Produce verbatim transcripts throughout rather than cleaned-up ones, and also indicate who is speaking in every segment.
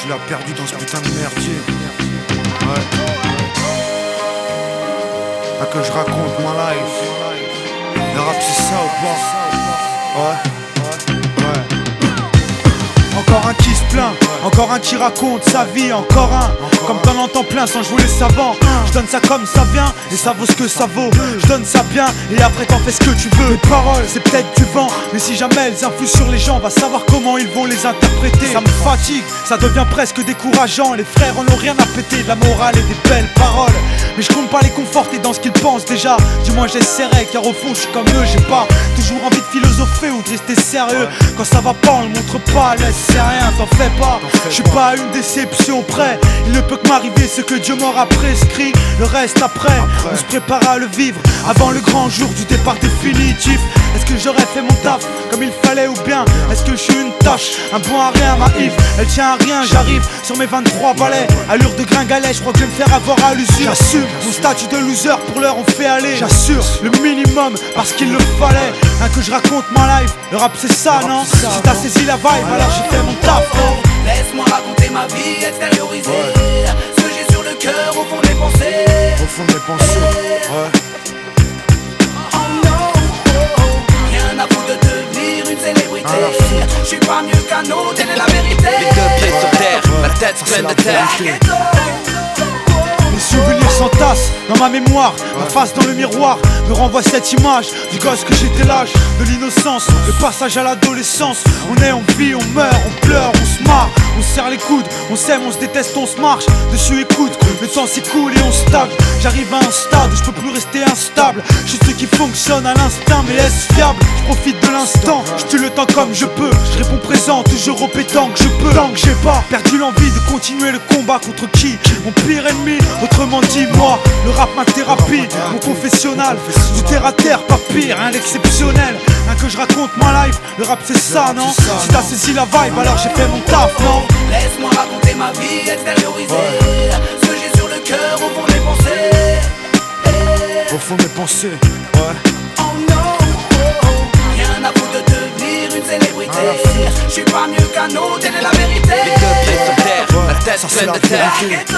Speaker 1: tu l'as perdu dans ce putain de merdier. Ouais. Ah, que je raconte ma life. Le rap c'est ça ou pas? Ouais. Ouais. Encore un qui se plaint, encore un qui raconte sa vie, encore un. Comme t'en entends plein sans jouer les savants. Je donne ça comme ça vient et ça vaut ce que ça vaut. Je donne ça bien et après t'en fais ce que tu veux. Les paroles c'est peut-être du vent, mais si jamais elles influent sur les gens, va savoir comment ils vont les interpréter. Ça me fatigue, ça devient presque décourageant. Les frères en ont rien à péter, de la morale et des belles paroles. Mais je compte pas les conforter dans ce qu'ils pensent déjà. Du moins j'essaierai, car au fond je suis comme eux. J'ai pas toujours envie de philosopher ou de rester sérieux. Quand ça va pas on le montre pas, laisse c'est rien, t'en fais pas. Je suis pas à une déception près. Il ne peut que m'arriver ce que Dieu m'aura prescrit. Le reste après, après, on se prépare à le vivre avant le grand jour du départ définitif. Est-ce que j'aurais fait mon taf comme il fallait ou bien est-ce que je suis une tâche, un bon à rien, ma Yves elle tient à rien, j'arrive sur mes vingt-trois balais. Allure de gringalet, je crois que je vais me faire avoir à l'usure. J'assume mon statut de loser, pour l'heure on fait aller. J'assure le minimum parce qu'il le fallait. Hein, que je raconte ma life, le rap c'est ça, non? Si t'as saisi la vibe, alors j'ai fait mon taf, non?
Speaker 2: Laisse-moi raconter ma vie, extérioriser ouais. Ce que j'ai sur le cœur, au fond de mes pensées.
Speaker 1: Au fond de mes pensées, ouais.
Speaker 2: Oh non, oh, oh. Rien à vous de devenir une célébrité. Je suis pas mieux qu'un autre, telle est la vérité.
Speaker 3: Les deux pieds sur terre, la tête pleine de terre.
Speaker 1: Les souvenirs s'entassent dans ma mémoire. Ma face dans le miroir me renvoie cette image du gosse que j'étais, l'âge de l'innocence, le passage à l'adolescence. On est, on vit, on meurt, on pleure, on se marre, on serre les coudes, on s'aime, on se déteste, on se marche dessus, écoute, le temps s'écoule et on stagne. J'arrive à un stade où je peux plus rester instable. Je suis ce qui fonctionne à l'instinct, mais est-ce fiable? Je profite de l'instant, je tue le temps comme je peux. Je réponds présent, toujours au pétant que je peux. Tant que j'ai pas perdu l'envie de continuer le combat contre qui? Mon pire ennemi, autrement dit moi. Le rap ma thérapie, mon confessionnal. Du terre à terre, pas pire, rien d'exceptionnel. Rien que je raconte ma life, le rap c'est ça, non? Si t'as saisi la vibe, alors j'ai fait mon taf, non?
Speaker 2: Laisse-moi raconter ma vie, extérioriser ouais. Ce que j'ai sur le cœur, au fond de mes pensées.
Speaker 1: Hey. Au fond de mes pensées, ouais.
Speaker 2: Oh non, oh, oh. Rien à vous de devenir une célébrité. Je suis pas mieux qu'un autre, telle est la vérité.
Speaker 3: Les deux pieds sur terre, ouais. La tête pleine de terre.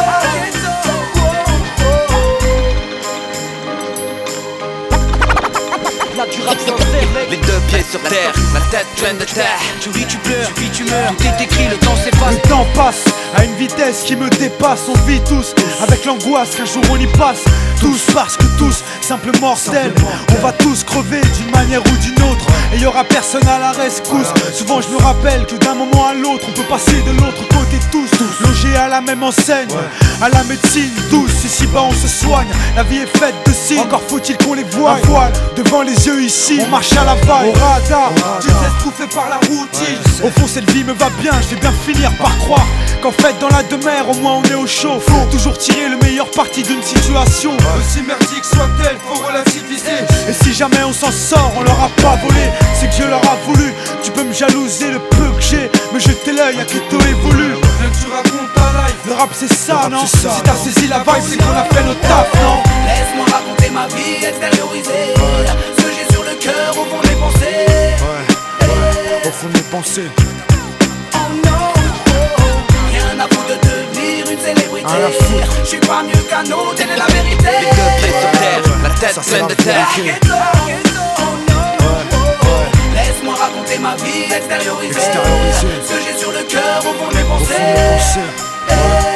Speaker 3: Les deux pieds sur terre, la tête pleine de terre.
Speaker 2: Tu ris, tu pleures, tu vis, tu meurs. Tout est écrit, le temps s'efface.
Speaker 1: Le temps passe à une vitesse qui me dépasse. On vit tous avec l'angoisse qu'un jour on y passe. Tous parce que tous, simple mortel. On va tous crever d'une manière ou d'une autre. Et y aura personne à la rescousse. Souvent je me rappelle que d'un moment à l'autre on peut passer de l'autre côté tous. Logés à la même enseigne, à la médecine douce. Ici-bas on se soigne, la vie est faite de signes. Encore faut-il qu'on les voie. Un voile devant les yeux ici. On marche à la vague, au radar. Tu te laisses bouffer par la routine. Au fond cette vie me va bien, je vais bien finir par croire qu'en fait dans la demeure au moins on est au chaud. Faut toujours tirer le meilleur parti d'une situation. Aussi merdique soit-elle, faut relativiser. Et si jamais on s'en sort, on leur a pas volé. C'est que Dieu leur a voulu. Tu peux me jalouser le peu que j'ai, me jeter l'œil à qui t'aurait voulu. Rien que tu racontes ta life. Le rap c'est ça, non? Si t'as saisi la vibe, c'est qu'on a fait notre taf, non?
Speaker 2: Laisse-moi raconter ma vie, extérioriser ouais. Ce que j'ai sur le cœur, au fond de mes pensées.
Speaker 1: Ouais, ouais, au fond de mes pensées.
Speaker 2: Oh non, oh, oh. Rien à vous de devenir une célébrité. Je suis pas mieux qu'un autre, telle est la vérité.
Speaker 3: Les deux pieds sur terre, la tête pleine de terre.
Speaker 2: Oh non, oh, oh. Laisse-moi raconter ma vie, extérioriser, extérioriser. Ce que j'ai sur le cœur, au fond de mes pensées. Hey.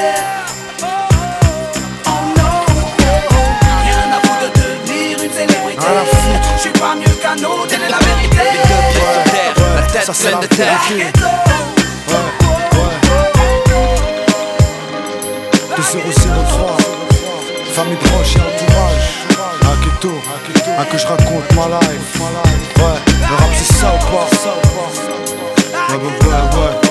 Speaker 2: Oh non, oh, oh. Rien à vous de devenir une célébrité. Je suis pas mieux qu'un autre, telle est la vérité.
Speaker 3: Les deux pieds sur terre, la tête pleine de terre.
Speaker 1: deux zéro zéro trois, famille proche et entourage. Aketo, ah que je raconte ma life. Ouais, le rap c'est ça ou pas? Ouais, ouais, ouais, ouais.